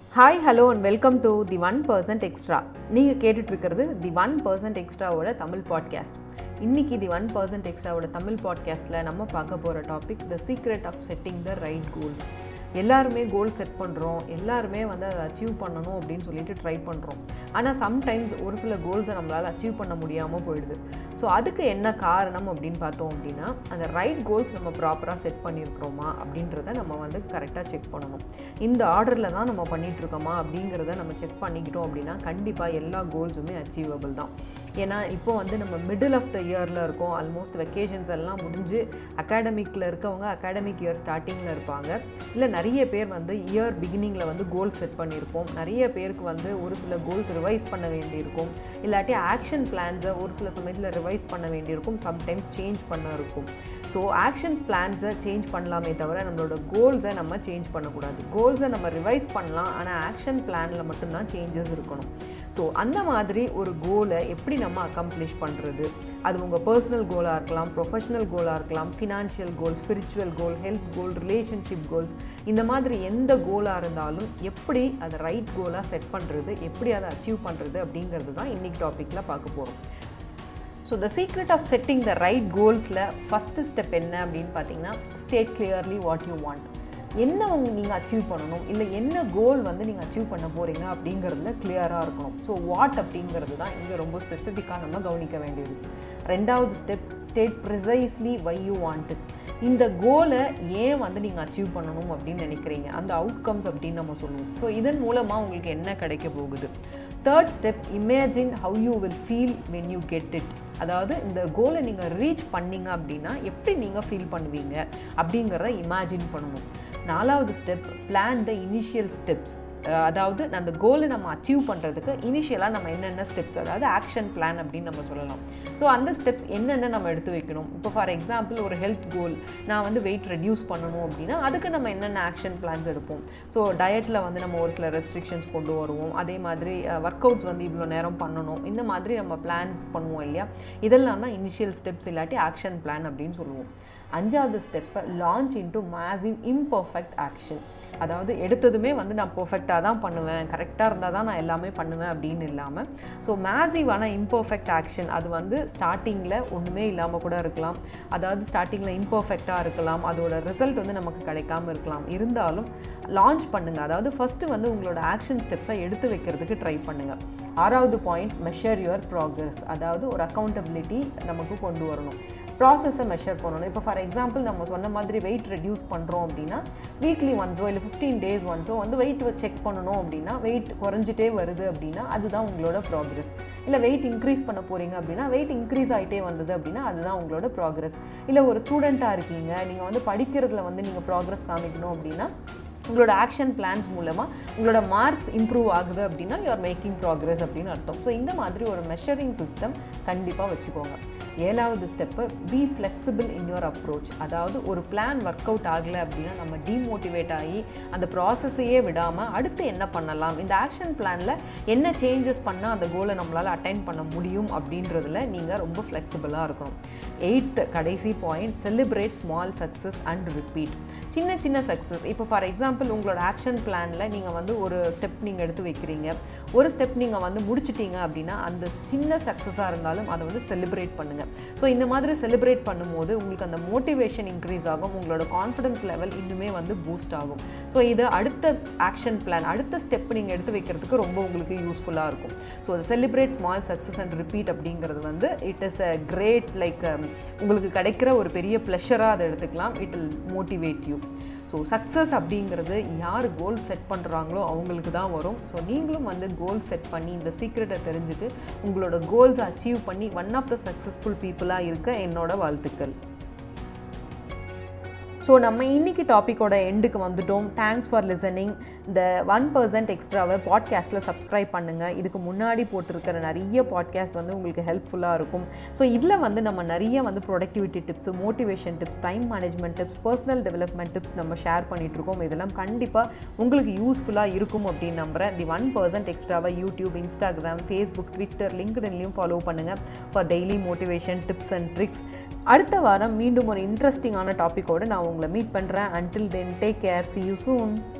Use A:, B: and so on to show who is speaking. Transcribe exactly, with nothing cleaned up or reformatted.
A: Hi, hello and welcome to the one percent Extra. நீங்கள் கேட்டுட்டு இருக்கிறது the one percent Extra ஓட Tamil podcast. இன்னைக்கு the one percent Extra ஓட தமிழ் பாட்காஸ்ட்டில் நம்ம பார்க்க போகிற topic the secret of setting the right goals. எல்லாருமே கோல் செட் பண்ணுறோம், எல்லாருமே வந்து அதை அச்சீவ் பண்ணணும் அப்படின்னு சொல்லிட்டு ட்ரை பண்ணுறோம். ஆனால் சம்டைம்ஸ் ஒரு சில கோல்ஸை நம்மளால் அச்சீவ் பண்ண முடியாமல் போயிடுது. ஸோ அதுக்கு என்ன காரணம் அப்படின்னு பார்த்தோம் அப்படின்னா, அந்த ரைட் கோல்ஸ் நம்ம ப்ராப்பராக செட் பண்ணியிருக்கிறோமா அப்படின்றத நம்ம வந்து கரெக்டாக செக் பண்ணணும். இந்த ஆர்டரில் தான் நம்ம பண்ணிகிட்ருக்கோமா அப்படிங்கிறத நம்ம செக் பண்ணிக்கிட்டோம் அப்படின்னா கண்டிப்பாக எல்லா கோல்ஸுமே அச்சீவபிள் தான். ஏன்னா இப்போ வந்து நம்ம மிடில் ஆஃப் த இயரில் இருக்கோம். ஆல்மோஸ்ட் வெக்கேஷன்ஸ் எல்லாம் முடிஞ்சு அகாடமிக்கில் இருக்கவங்க அகாடமிக் இயர் ஸ்டார்டிங்கில் இருப்பாங்க. இல்லை நிறைய பேர் வந்து இயர் பிகினிங்கில் வந்து கோல் செட் பண்ணியிருப்போம். நிறைய பேருக்கு வந்து ஒரு சில கோல்ஸ் ரிவைஸ் பண்ண வேண்டியிருக்கும், இல்லாட்டி ஆக்ஷன் பிளான்ஸை ஒரு சில சமயத்தில் ரிவைஸ் பண்ண வேண்டியிருக்கும், சம்டைம்ஸ் சேஞ்ச் பண்ண இருக்கும். ஸோ ஆக்ஷன் பிளான்ஸை சேஞ்ச் பண்ணலாமே தவிர நம்மளோட கோல்ஸை நம்ம சேஞ்ச் பண்ணக்கூடாது. கோல்ஸை நம்ம ரிவைஸ் பண்ணலாம், ஆனால் ஆக்ஷன் பிளானில் மட்டும்தான் சேஞ்சஸ் இருக்கணும். ஸோ அந்த மாதிரி ஒரு கோலை எப்படி நம்ம அக்கம்ப்ளிஷ் பண்ணுறது, அது உங்கள் பர்சனல் கோலாக இருக்கலாம், ப்ரொஃபஷனல் கோலாக இருக்கலாம், financial goal, spiritual goal, health goal, relationship goals, இந்த மாதிரி எந்த கோலாக இருந்தாலும் எப்படி அதை ரைட் கோலாக செட் பண்ணுறது, எப்படி அதை அச்சீவ் பண்ணுறது அப்படிங்கிறது தான் இன்றைக்கி டாப்பிக்கில் பார்க்க போகிறோம். So the secret of setting the right கோல்ஸில் ஃபஸ்ட்டு ஸ்டெப் என்ன அப்படின்னு பார்த்தீங்கன்னா, state clearly what you want. என்ன உங்க நீங்கள் அச்சீவ் பண்ணணும், இல்லை என்ன கோல் வந்து நீங்கள் அச்சீவ் பண்ண போகிறீங்க அப்படிங்கிறதுல கிளியராக இருக்கணும். ஸோ வாட் அப்படிங்கிறது தான் இங்கே ரொம்ப ஸ்பெசிஃபிக்காக நம்ம கவனிக்க வேண்டியது. ரெண்டாவது step, state precisely why you want it. இந்த கோலை ஏன் வந்து நீங்கள் அச்சீவ் பண்ணணும் அப்படின்னு நினைக்கிறீங்க, அந்த அவுட்கம்ஸ் அப்படின்னு நம்ம சொல்லுவோம். ஸோ இதன் மூலமாக உங்களுக்கு என்ன கிடைக்க போகுது. Third step, imagine how you will feel when you get it. அதாவது இந்த கோலை நீங்கள் ரீச் பண்ணிங்க அப்படின்னா எப்படி நீங்கள் ஃபீல் பண்ணுவீங்க அப்படிங்கிறத இமேஜின் பண்ணணும். நாலாவது step, plan the initial steps. அதாவது அந்த கோலை நம்ம அச்சீவ் பண்ணுறதுக்கு இனிஷியலாக நம்ம என்னென்ன ஸ்டெப்ஸ், அதாவது ஆக்ஷன் பிளான் அப்படின்னு நம்ம சொல்லலாம். ஸோ அந்த ஸ்டெப்ஸ் என்னென்ன நம்ம எடுத்து வைக்கணும். இப்போ ஃபார் எக்ஸாம்பிள் ஒரு ஹெல்த் கோல், நான் வந்து வெயிட் ரெடியூஸ் பண்ணணும் அப்படின்னா அதுக்கு நம்ம என்னென்ன ஆக்ஷன் பிளான்ஸ் எடுப்போம். ஸோ டயட்டில் வந்து நம்ம ஒரு சில ரெஸ்ட்ரிக்ஷன்ஸ் கொண்டு வருவோம். அதே மாதிரி ஒர்க் அவுட்ஸ் வந்து இவ்வளோ நேரம் பண்ணணும், இந்த மாதிரி நம்ம பிளான்ஸ் பண்ணுவோம் இல்லையா. இதெல்லாம் தான் இனிஷியல் ஸ்டெப்ஸ் இல்லாட்டி ஆக்ஷன் பிளான் அப்படின்னு சொல்லுவோம். அஞ்சாவது ஸ்டெப்பை, launch into massive imperfect action. அதாவது எடுத்ததுமே வந்து நான் பர்ஃபெக்டாக தான் பண்ணுவேன், கரெக்டாக இருந்தால் தான் நான் எல்லாமே பண்ணுவேன் அப்படின்னு இல்லாமல், ஸோ மேசிவான இம்பர்ஃபெக்ட் ஆக்ஷன், அது வந்து ஸ்டார்டிங்கில் ஒன்றுமே இல்லாமல் கூட இருக்கலாம். அதாவது ஸ்டார்டிங்கில் இம்பர்ஃபெக்டாக இருக்கலாம், அதோட ரிசல்ட் வந்து நமக்கு கிடைக்காமல் இருக்கலாம். இருந்தாலும் லான்ச் பண்ணுங்கள். அதாவது ஃபஸ்ட்டு வந்து உங்களோட ஆக்ஷன் ஸ்டெப்ஸை எடுத்து வைக்கிறதுக்கு ட்ரை பண்ணுங்கள். ஆறாவது பாயிண்ட், மெஷர் யுவர் ப்ராக்ரஸ். அதாவது ஒரு அக்கௌண்டபிலிட்டி நமக்கு கொண்டு வரணும், ப்ராசஸை மெஷர் பண்ணணும். இப்போ ஃபார் எக்ஸாம்பிள் நம்ம சொன்ன மாதிரி வெயிட் ரெடியூஸ் பண்ணுறோம் அப்படின்னா வீக்லி ஒன்ஸோ இல்லை ஃபிஃப்டீன் டேஸ் ஒன்ஸோ வந்து வெயிட் செக் பண்ணணும். அப்படின்னா வெயிட் குறைஞ்சிட்டே வருது அப்படின்னா அதுதான் உங்களோட ப்ராக்ரஸ். இல்லை வெயிட் இன்க்ரீஸ் பண்ண போகிறீங்க அப்படின்னா வெயிட் இன்க்ரீஸ் ஆகிட்டே வந்தது அப்படின்னா அதுதான் உங்களோட ப்ராக்ரஸ். இல்லை ஒரு ஸ்டூடெண்ட்டாக இருக்கீங்க, நீங்கள் வந்து படிக்கிறதுல வந்து நீங்கள் ப்ராக்ரஸ் காமிக்கணும் அப்படின்னா உங்களோட ஆக்ஷன் பிளான்ஸ் மூலமாக உங்களோட மார்க்ஸ் இம்ப்ரூவ் ஆகுது அப்படின்னா யூ ஆர் மேக்கிங் ப்ராக்ரஸ் அப்படின்னு அர்த்தம். ஸோ இந்த மாதிரி ஒரு மெஷரிங் சிஸ்டம் கண்டிப்பாக வச்சுக்கோங்க. ஏழாவது step, be flexible in your approach. அதாவது ஒரு பிளான் ஒர்க் அவுட் ஆகலை அப்படின்னா நம்ம டீமோட்டிவேட் ஆகி அந்த ப்ராசஸையே விடாமல் அடுத்து என்ன பண்ணலாம், இந்த ஆக்ஷன் பிளானில் என்ன சேஞ்சஸ் பண்ணால் அந்த கோலை நம்மளால் அட்டைன் பண்ண முடியும் அப்படின்றதுல நீங்கள் ரொம்ப ஃப்ளெக்சிபிளாக இருக்கணும். எயித்து கடைசி point, celebrate small success and repeat. சின்ன சின்ன சக்ஸஸ். இப்போ ஃபார் எக்ஸாம்பிள் உங்களோட ஆக்ஷன் பிளானில் நீங்கள் வந்து ஒரு ஸ்டெப் நீங்கள் எடுத்து வைக்கிறீங்க, ஒரு ஸ்டெப் நீங்கள் வந்து முடிச்சிட்டீங்க அப்படின்னா அந்த சின்ன சக்ஸஸாக இருந்தாலும் அதை வந்து செலிப்ரேட் பண்ணுங்கள். ஸோ இந்த மாதிரி செலிப்ரேட் பண்ணும்போது உங்களுக்கு அந்த மோட்டிவேஷன் இன்க்ரீஸ் ஆகும், உங்களோட கான்ஃபிடன்ஸ் லெவல் இன்னுமே வந்து பூஸ்ட் ஆகும். ஸோ இது அடுத்த ஆக்ஷன் பிளான், அடுத்த ஸ்டெப் நீங்கள் எடுத்து வைக்கிறதுக்கு ரொம்ப உங்களுக்கு யூஸ்ஃபுல்லாக இருக்கும். So celebrate small success and repeat அப்படிங்கிறது வந்து it is a great like உங்களுக்கு கிடைக்கிற ஒரு பெரிய ப்ளஷராக அதை எடுத்துக்கலாம். It will motivate you. So success அப்படிங்கிறது யார் கோல் செட் பண்ணுறாங்களோ அவங்களுக்கு தான் வரும். ஸோ நீங்களும் வந்து கோல் செட் பண்ணி இந்த சீக்ரெட்டை தெரிஞ்சுட்டு உங்களோட கோல்ஸை அச்சீவ் பண்ணி ஒன் ஆஃப் த சக்ஸஸ்ஃபுல் பீப்புளாக இருக்க என்னோட வாழ்த்துக்கள். ஸோ நம்ம இன்றைக்கி டாப்பிக்கோட எண்டுக்கு வந்துட்டோம். Thanks for listening. இந்த ஒன் பர்சன்ட் எக்ஸ்ட்ராவை பாட்காஸ்ட்டில் சப்ஸ்கிரைப் பண்ணுங்கள். இதுக்கு முன்னாடி போட்டிருக்கிற நிறைய பாட்காஸ்ட் வந்து உங்களுக்கு ஹெல்ப்ஃபுல்லாக இருக்கும். ஸோ இதில் வந்து நம்ம நிறைய வந்து productivity tips, motivation tips, time management tips, personal development tips நம்ம ஷேர் பண்ணிகிட்ருக்கோம். இதெல்லாம் கண்டிப்பாக உங்களுக்கு யூஸ்ஃபுல்லாக இருக்கும் அப்படின்னு நம்புகிறேன். தி ஒன் பர்சன்ட் எக்ஸ்ட்ராவை யூடியூப், இன்ஸ்டாகிராம், ஃபேஸ்புக், ட்விட்டர், லிங்க்டின்லையும் ஃபாலோ பண்ணுங்கள் for daily motivation tips and tricks. அடுத்த வாரம் மீண்டும் ஒரு இன்ட்ரெஸ்டிங்கான டாப்பிக்கோடு நான் உங்களை மீட் பண்ணுறேன். until then, take care. See you soon.